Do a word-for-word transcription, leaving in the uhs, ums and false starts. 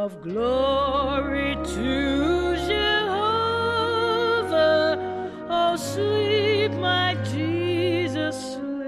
of glory to Jehovah. Oh, sleep, my Jesus, sleep.